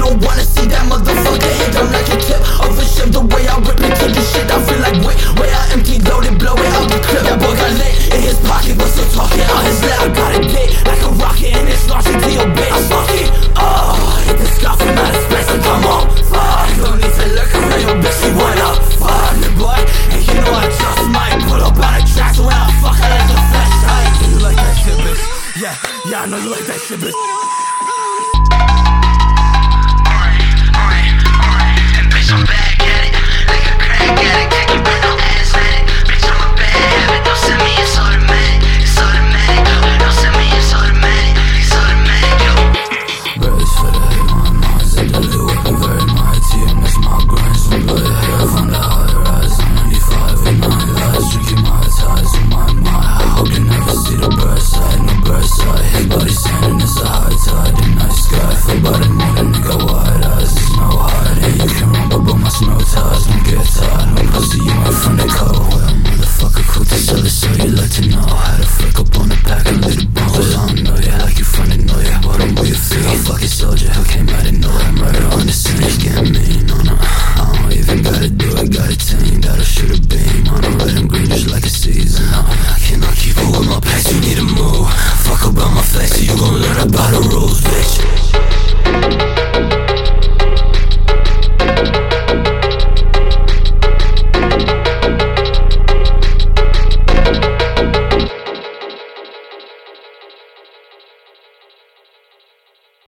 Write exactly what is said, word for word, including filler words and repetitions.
don't wanna see that motherfucker hit down like a tip of a ship. The way I rip into this shit, I feel like wait, way I empty, loaded, blow it out the clip. That boy got lit in his pocket, but still talking out his lip. I got a date like a rocket and it's launching to your bitch. I'm fucking, oh, hit the sky from outer space and come on, fuck. You don't need to look around your bitch, she wanna fuck me, boy. And you know I just might pull up on a track, so when I fuck, I like the flashlight. You like that shit, bitch? Yeah, yeah, I know you like that shit, bitch.